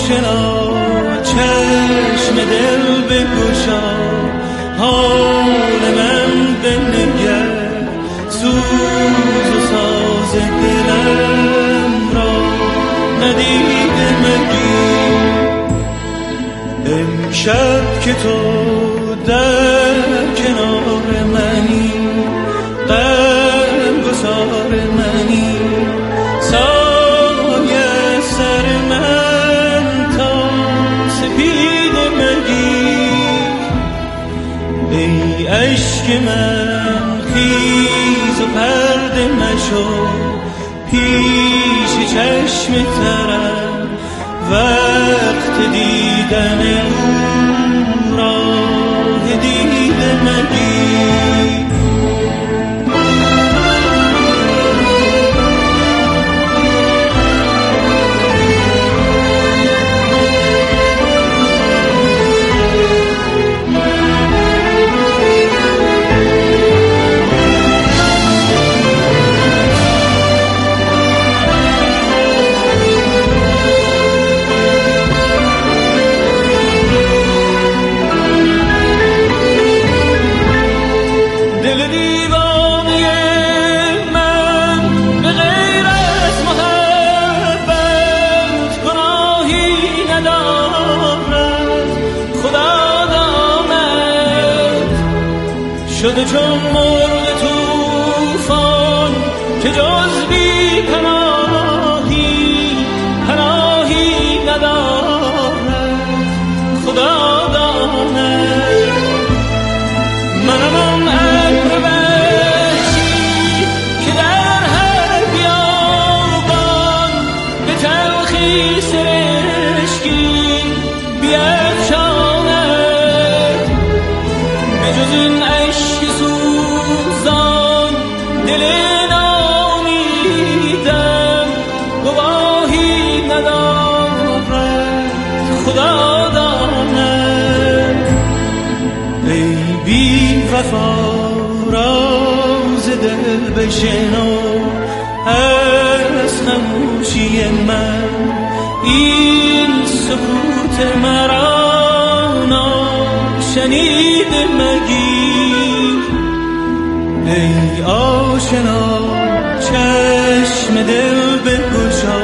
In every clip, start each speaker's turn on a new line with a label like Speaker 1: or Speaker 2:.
Speaker 1: آشنا چشم دل بگشا، حال من بنگر، سوز و ساز دلم را ندیده مگیر. امشب که تو در کنار منی، قلب گسار منی، سایه سر من تا سپید مگیر. ای عشق من خیز و پرده مشو، پیش چشم ترم وقت دیدن او راه دیده مگیر. شده چون مرغ طوفان که جز بی پناهی پناهی ندارد. خدا داند منم آن ابر وحشی که در هر بیابان به تلخی سرشکی بیفشاند. به جز این دل نامیدم گواهی ندارد. خدا داند ای بی وفا راز دل بشنو از خموشی من، این سکوت مرا ناشنیده مگیر. ای آشنا چشم دل بگشا،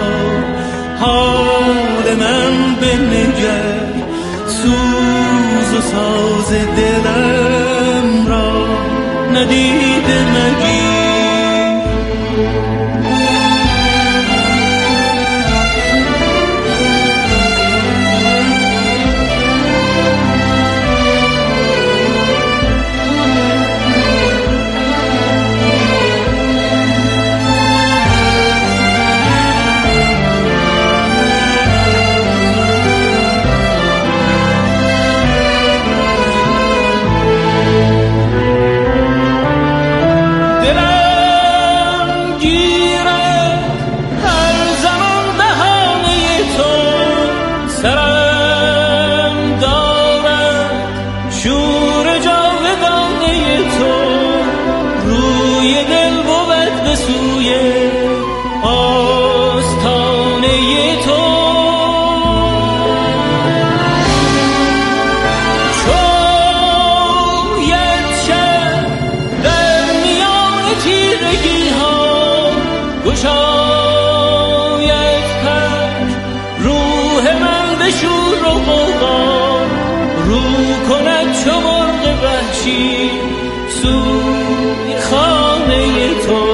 Speaker 1: حال من بنگر، سوز و ساز دلم را ندیده مگیر. سوی خانه تو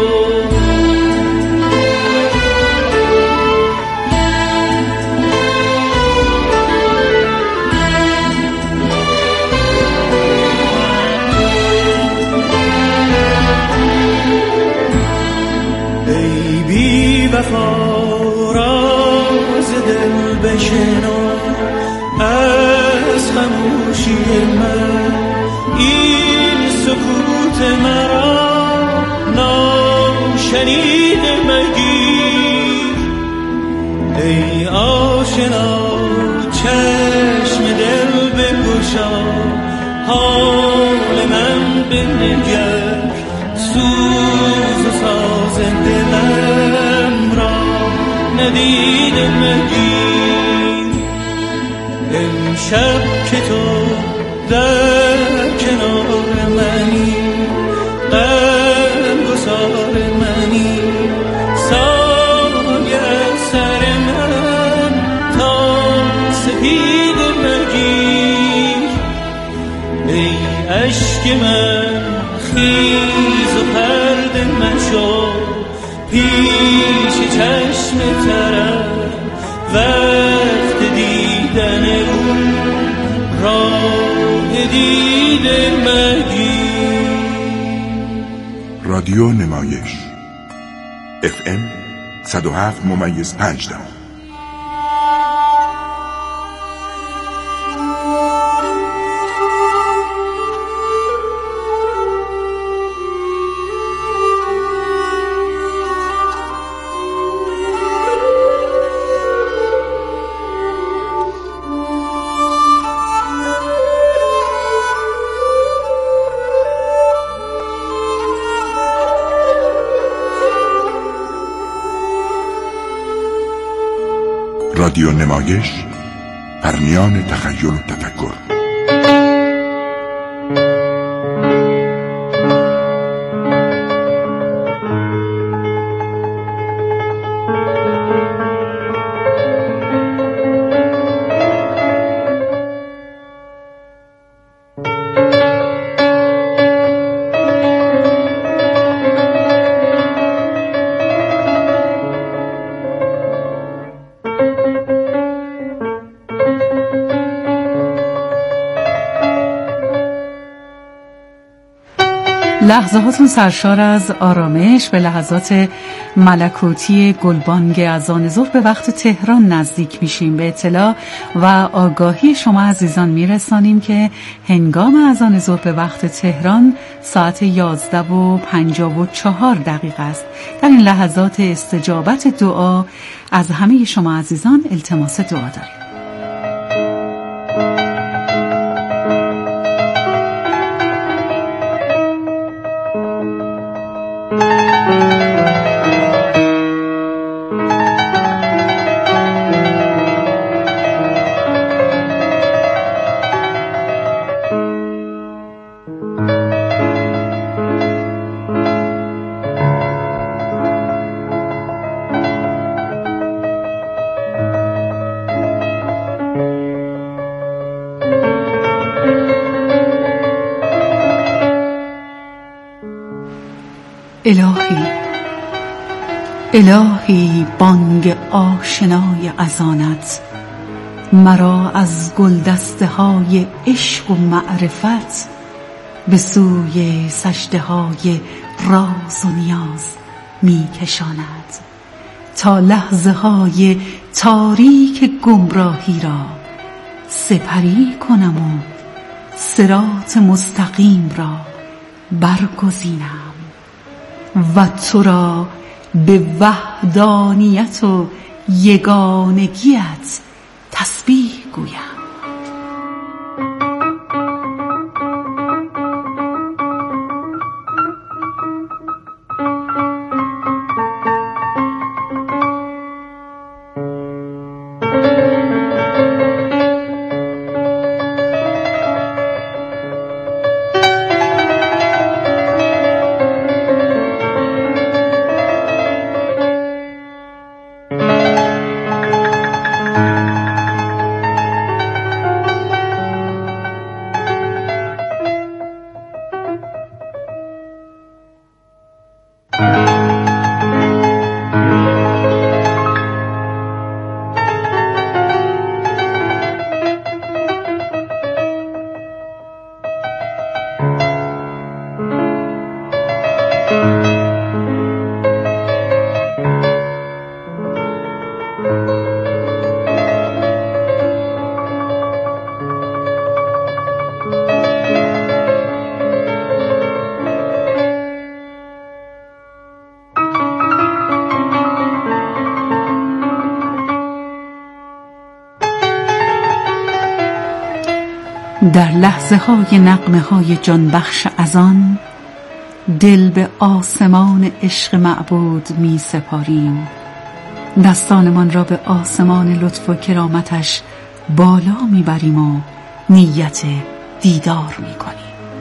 Speaker 1: ای بی وفا راز دل بشنو از خموشی من، این سکوت مرا ناشنیده مگیر. ای آشنا چشم دل بگشا، حال من بنگر، سوز و ساز دلم را ندیده مگیر. امشب که تو در کنار منی، غمگسار منی، سایه از سر من تا سپید مگیر. ای عشق من خیز و پرده مشو پیش چشم طرف، وقت دیدن او راه دیده مگیر.
Speaker 2: رادیو نمایش FM 107.5. رادیو نمایش، پرمیان تخیل و تفکر.
Speaker 3: لحظه هاتون سرشار از آرامش، به لحظات ملکوتی گلبانگ اذان ظهر به وقت تهران نزدیک میشیم. به اطلاع و آگاهی شما عزیزان میرسانیم که هنگام اذان ظهر به وقت تهران ساعت 11:54 است. در این لحظات استجابت دعا از همه شما عزیزان التماس دعا داریم. الهی بانگ آشنای اذانت مرا از گلدسته های عشق و معرفت به سوی سجده های راز و نیاز می کشاند، تا لحظه های تاریک گمراهی را سپری کنم و صراط مستقیم را برگزینم و تو را به وحدانیت و یگانگیت تسبیح گویم. در لحظه های نغمه های جانبخش اذان دل به آسمان عشق معبود می سپاریم، دستانمان را به آسمان لطف و کرامتش بالا میبریم و نیت دیدار میکنیم.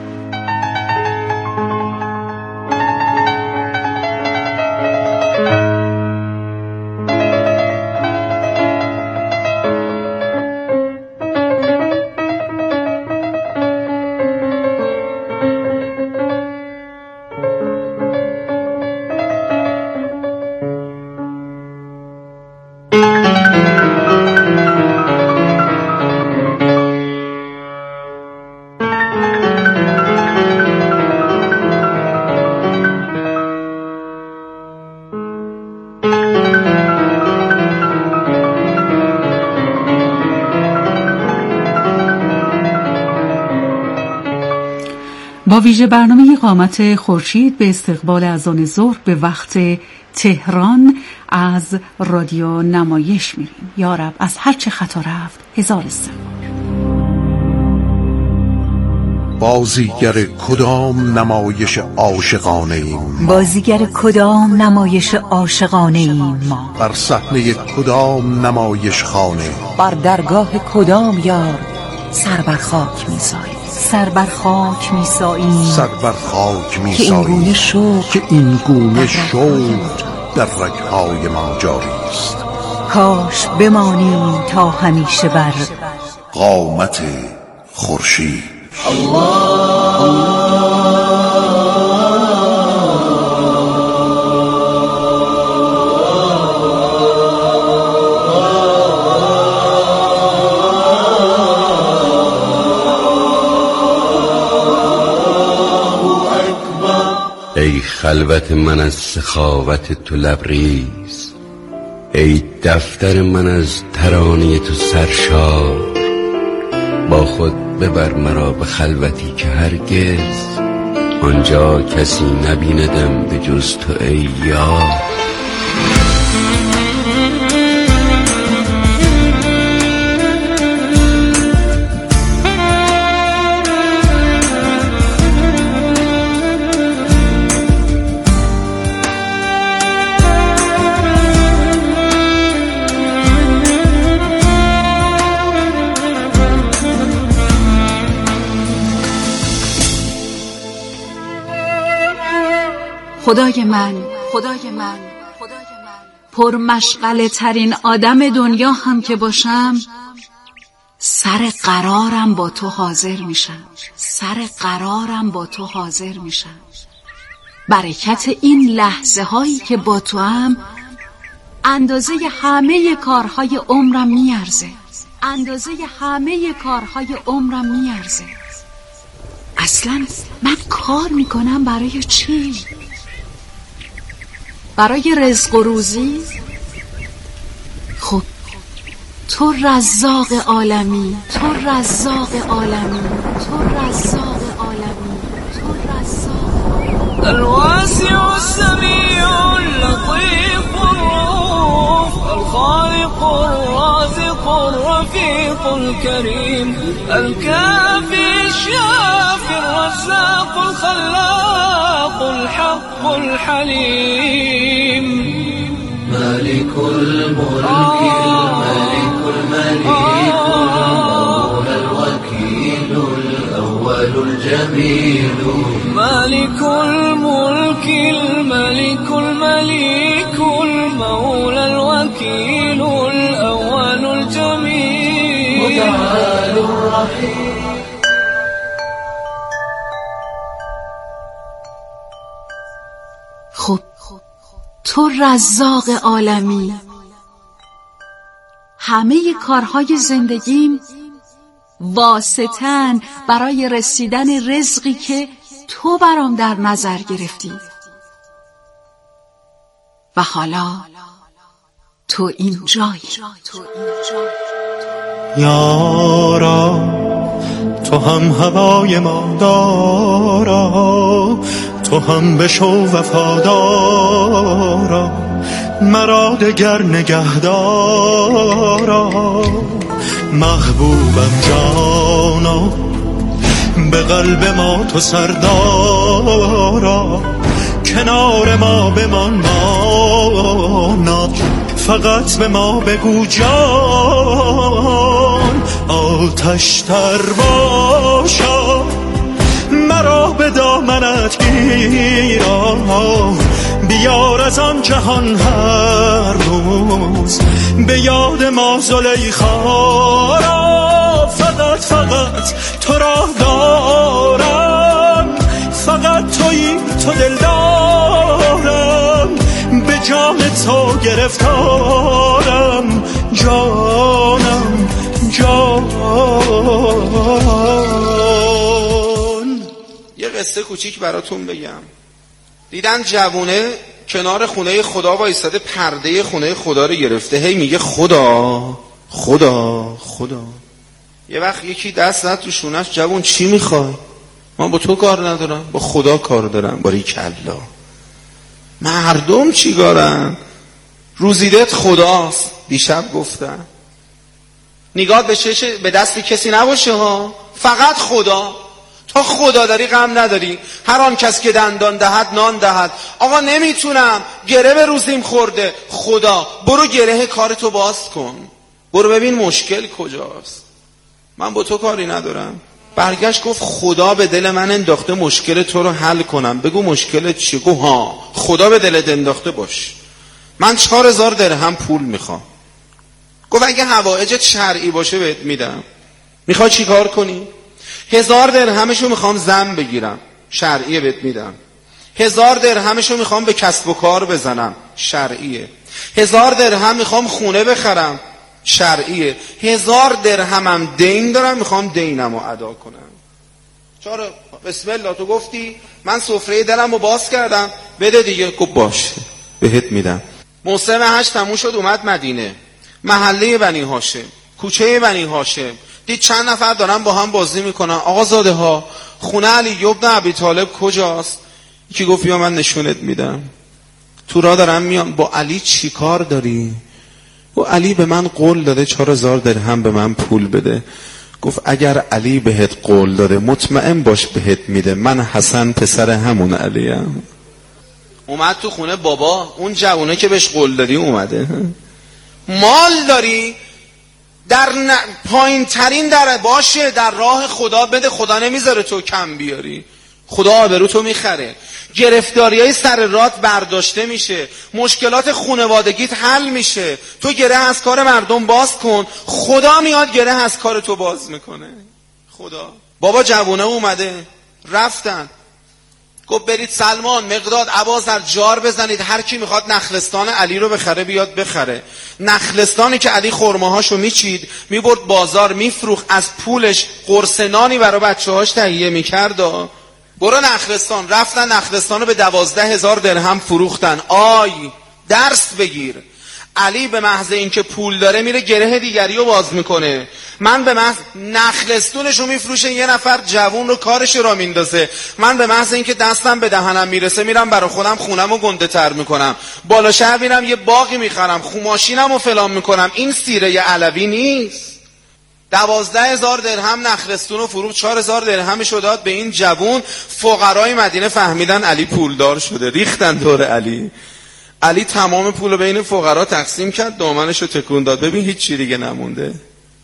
Speaker 3: با ویژه برنامه قامت خورشید به استقبال اذان ظهر به وقت تهران از رادیو نمایش میریم. یا رب از هر چه خطا رفت هزار استغفار.
Speaker 4: بازیگر کدام نمایش عاشقانه ایم؟
Speaker 5: بازیگر کدام نمایش عاشقانه ایم ما؟
Speaker 4: بر صحنه کدام نمایش خانه؟
Speaker 5: بر درگاه کدام یار سر بر خاک می‌ساییم؟ سر بر خاک می‌ساییم،
Speaker 4: سر بر خاک
Speaker 5: که
Speaker 4: می‌ساییم
Speaker 5: این گونه
Speaker 4: شوق در رگ‌های ما جاری است.
Speaker 5: کاش بمانیم تا همیشه بر
Speaker 4: قامت خورشید.
Speaker 6: ای خلوت من از سخاوت تو لبریز، ای دفتر من از ترانه تو سرشار. با خود ببر مرا به خلوتی که هرگز آنجا کسی نبیندم به جز تو ای یار.
Speaker 3: خدای من پر مشغله ترین آدم دنیا هم که باشم، سر قرارم با تو حاضر میشم. برکت این لحظه هایی که با تو هم اندازه همه کارهای عمرم میارزه. اصلا من کار میکنم برای چی؟ برای رزق و روزی؟ خب تو رزاق عالمی.
Speaker 1: الواسع السميع اللطيف الرؤوف الخالق الرازق الرفيق الكريم الكافي الشافي الرزاق الخلاق الحق الحليم مالك الملك الملك المليك المولى الوكيل الأول الجميل مالك الملك الملك المليك المولى الوكيل الأول الجميل متعال الرحيم.
Speaker 3: خب تو رزاق عالمی، همه کارهای زندگیم واسطن برای رسیدن رزقی که تو برام در نظر گرفتی و حالا تو اینجایی.
Speaker 7: یارا تو هم هوای ما دارا، تو هم بشو وفادارا، مرا دگر نگهدارا. محبوبم جانا به قلب ما تو سردارا، کنار ما بمان مانا، فقط به ما بگو جان آتش‌تر باشم، مرا به دامنت گیرا، بیار از آن جهان هر روز به یاد ما زلیخا را. فقط تو را دارم، فقط تویی تو دل دارم، به جان تو گرفتارم، جانم جان.
Speaker 8: یه قصه کوچیک براتون بگم. دیدن جوونه کنار خونه خدا وایساده، پرده خونه خدا رو گرفته، هی میگه خدا خدا خدا. یه وقت یکی دست زد تو شونش، جوون چی میخوای؟ من با تو کار ندارم، با خدا کار دارم. باریکلا. مردم چی کارن؟ روزیدت خداست. دیشب گفتم نگاه به دست کسی نباشه ها، فقط خدا. تا خدا داری غم نداری. هر آن کس که دندان دهد نان دهد. آقا نمیتونم، گره به روزیم خورده. خدا برو گره کارتو باز کن، برو ببین مشکل کجاست. من با تو کاری ندارم. برگشت گفت خدا به دل من انداخته مشکل تو رو حل کنم. بگو مشکلت چیه؟ گو ها خدا به دلت انداخته باش. من 4000 درهم پول میخوام. گفت اگه حوائجت شرعی باشه بهت میدم. میخوای چی کار کنی؟ 1000 درهمشو میخوام زن بگیرم، شرعیه، بهت میدم. 1000 درهمشو میخوام به کسب و کار بزنم، شرعیه. 1000 درهم میخوام خونه بخرم، شرعیه. 1000 درهمم دین دارم، میخوام دینمو ادا کنم. چرا؟ بسم الله تو گفتی، من سفره دلمو باز کردم، بده دیگه. گفت باشه بهت میدم. موسم حج تموم شد، اومد مدینه، محله بنی هاشم، کوچه بنی هاشم، دید چند نفر دارن با هم بازی میکنن. آقا زاده ها خونه علی ابن ابی طالب کجاست؟ یکی گفت بیا من نشونت میدم. تو راه دارم میام. با علی چی کار داری؟ و علی به من قول داده 4000 درهم به من پول بده. گفت اگر علی بهت قول داده مطمئن باش بهت میده. من حسن پسر همون علیم. اومد تو خونه بابا، اون جوونه که بهش قول دادی اومده. مال داری در پایین ترین در باشه، در راه خدا بده، خدا نمیذاره تو کم بیاری، خدا آبرو تو میخره. گرفتاریای سر رات برداشته میشه، مشکلات خانوادگیت حل میشه. تو گره از کار مردم باز کن، خدا میاد گره از کار تو باز میکنه. خدا. بابا جوونه اومده، رفتن، گفت برید سلمان، مقداد، ابازر جار بزنید، هر کی میخواد نخلستان علی رو بخره بیاد بخره. نخلستانی که علی خرماهاشو میچید میبرد بازار میفروخت، از پولش قرص نانی برای بچه‌هاش تهیه میکرد. برو نخلستان. رفتن نخلستان رو به 12000 درهم فروختن. آی درس بگیر. علی به محض اینکه پول داره میره گره دیگری رو باز میکنه. من به محض نخلستونش رو میفروشه، یه نفر جوون رو کارش را میندازه. من به محض اینکه دستم به دهنم میرسه میرم برای خودم خونم رو گنده تر میکنم، بالا شهر میرم یه باقی میخرم، ماشینم رو فلان میکنم. این سیره علوی نیست. 12000 درهم نخلستون رو فروخت، 4000 درهمش رو داد به این جوون. فقرای مدینه فهمیدن علی پولدار شده، ریختن دور علی. علی تمام پول رو بین فقرا تقسیم کرد، دامنش رو تکون داد. ببین هیچ چی دیگه نمونده.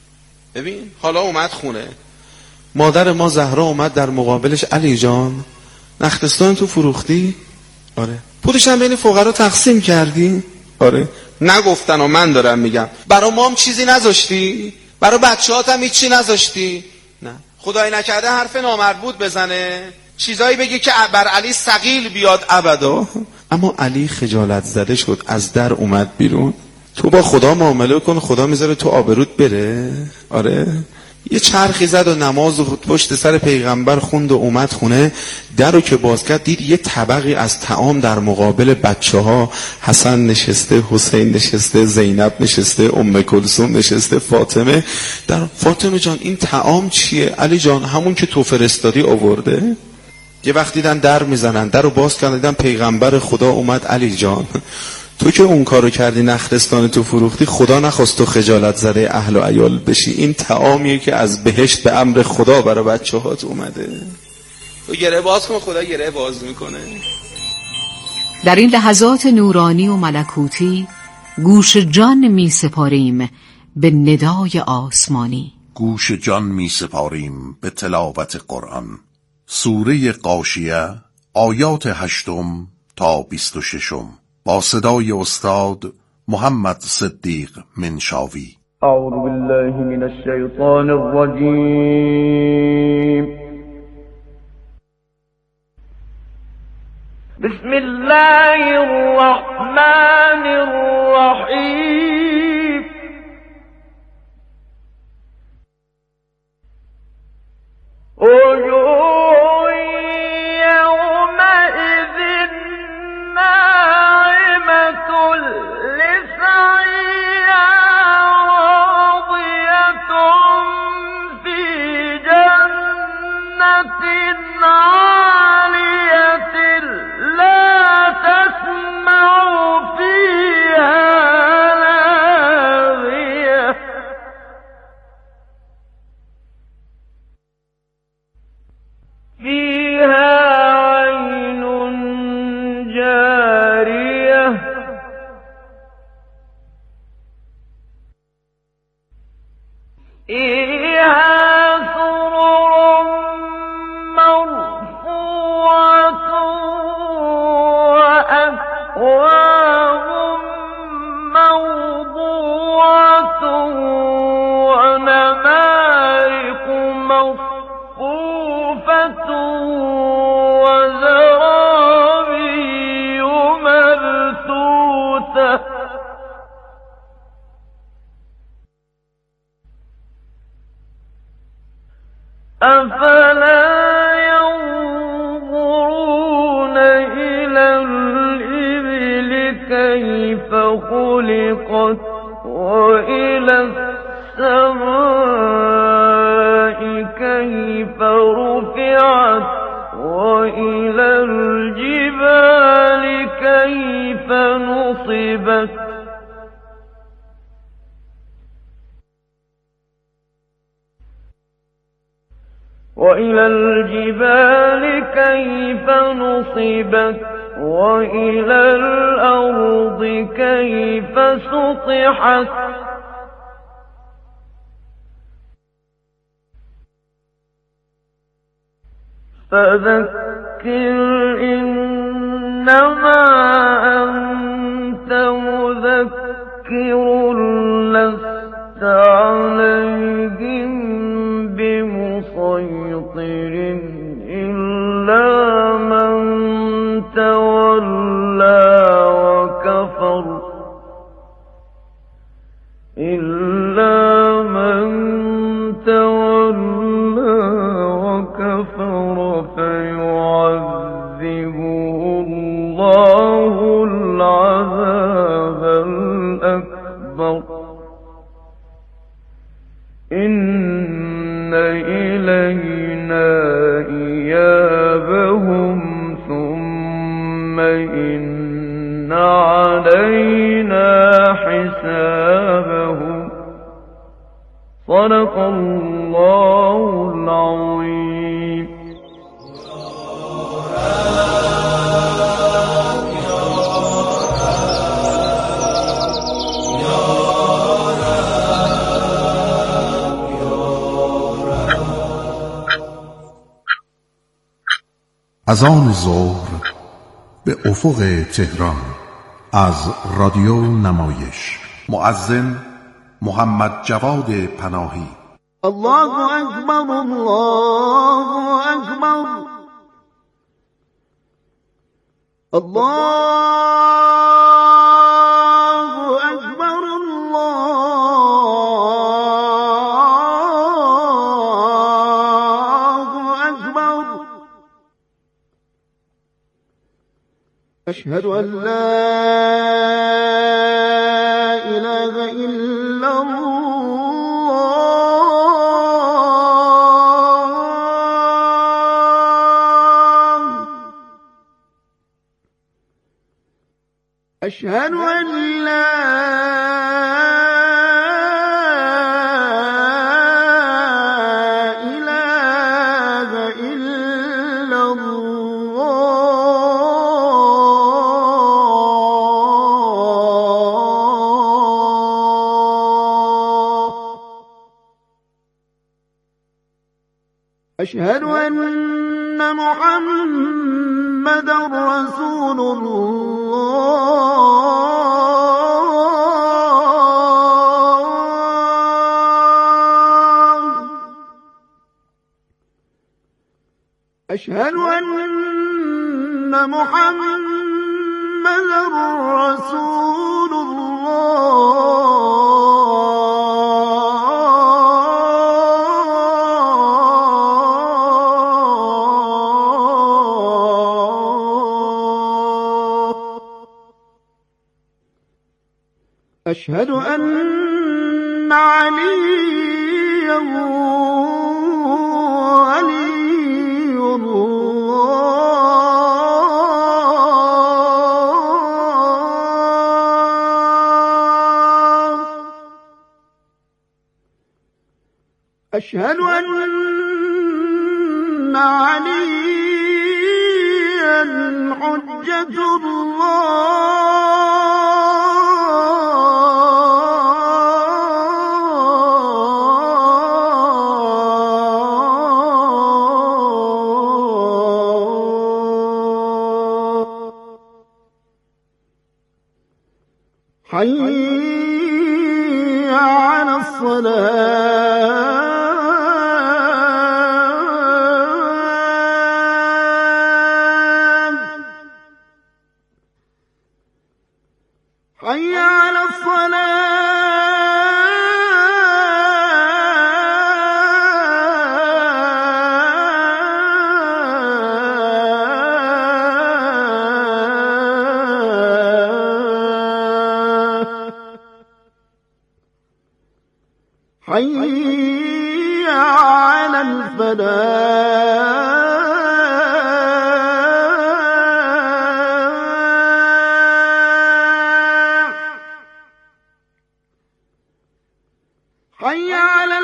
Speaker 8: ببین حالا اومد خونه، مادر ما زهرا اومد در مقابلش، علی جان نخلستان تو فروختی؟ آره. پولش هم بین فقرا تقسیم کردی؟ آره. نگفتن و من دارم میگم. برای ما هم چیزی نذاشتی؟ برای بچه‌هات هم هیچی نذاشتی؟ نه. خدای نکرده حرف نامربوط بزنه، چیزایی بگی که بر علی ثقیل بیاد ابدا. اما علی خجالت زده شد، از در اومد بیرون. تو با خدا معامله کن، خدا میذاره تو آبروت بره. آره. یه چرخی زد و نماز و پشت سر پیغمبر خوند و اومد خونه. در رو که باز کرد دید یه طبقی از طعام در مقابل بچه‌ها، حسن نشسته، حسین نشسته، زینب نشسته، ام کلثوم نشسته، فاطمه. در فاطمه جان این طعام چیه؟ علی جان همون که تو فرستادی آورده. یه وقت دیدن در میزنن، در رو باز کردن دیدن پیغمبر خدا اومد. علی جان تو که اون کارو کردی، نخلستان تو فروختی، خدا نخواست تو خجالت زده اهل و عیال بشی. این طعامیه که از بهشت به امر خدا برای بچه‌هات اومده. تو گره باز کن، خدا گره باز میکنه.
Speaker 5: در این لحظات نورانی و ملکوتی گوش جان می سپاریم به ندای آسمانی.
Speaker 4: گوش جان می سپاریم به تلاوت قرآن. سوره غاشیه آیات 8 تا 26 با صدای استاد محمد صدیق منشاوی.
Speaker 9: اعوذ بالله من الشیطان الرجیم. بسم الله الرحمن الرحیم. وجوه يومئذ ناعمة لسعيها راضية في جنة عالية لا تسمع فيها لاغية فيها عين جارية فيها سرر مرفوعة وأكواب موضوعة ونمارق مصفوفة وزرابي مبثوثة أفلا ينظرون إلى الإبل كيف خلقت وإلى السماء كيف رفعت وإلى الجبال كيف نصبت وإلى الجبال كيف نصبت وإلى الأرض كيف سطحت فذكر إنما أنت مذكر لست عليهم بمسيطر إلا من تولى وكفر إلا من تولى وكفر فيعذبه الله العذاب الأكبر إن إلينا إيابهم ثم إن علينا حسابهم. صدق الله العظيم.
Speaker 4: اذان ظهر به افق تهران از رادیو نمایش. مؤذن محمد جواد پناهی.
Speaker 10: الله اکبر الله اکبر الله اکبر الله اکبر. اشهد ان لا اله الا الله. أشهد أن لا إله إلا الله. أشهد أن محمد رسول الله أشهد أن محمد رسول الله أشهد أن عليا ولي الله أشهد أن عليا حجة الله حي على الصلاة حي على الصلاة حي على الفلاح حي على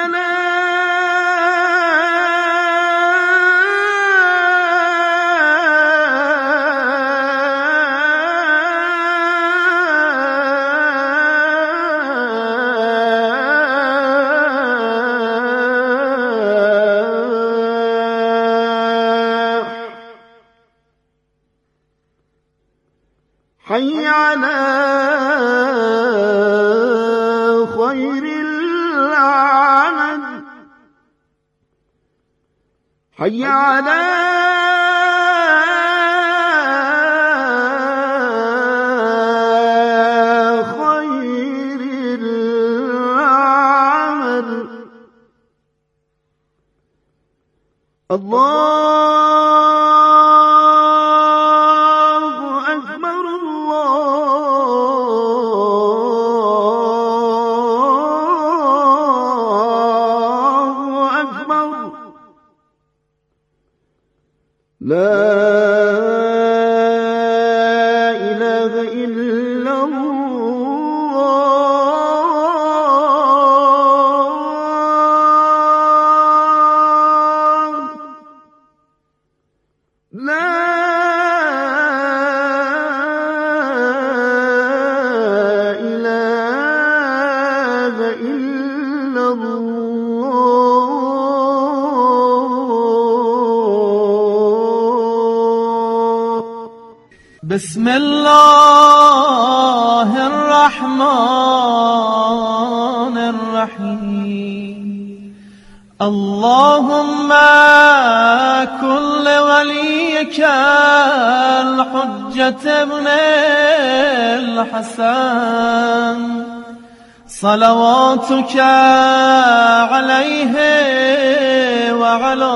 Speaker 10: الفلاح حي على خير العمل حي على خير العمل الله أكبر الله أكبر لا إله إلا الله لا إله إلا الله
Speaker 1: بسم الله الرحمن الرحيم اللهم كن لوليك الحجة ابن الحسن صلواتك عليه وعلى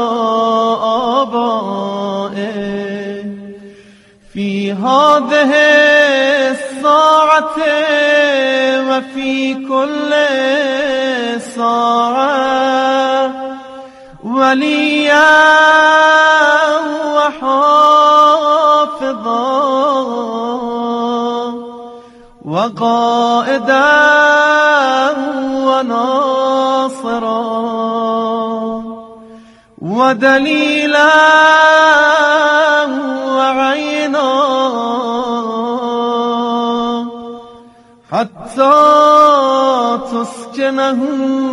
Speaker 1: آبائه في هذه الساعة وفي كل ساعة وليا وحافظا وقائدا وناصرا ودليلا وعينا حتى تسكنه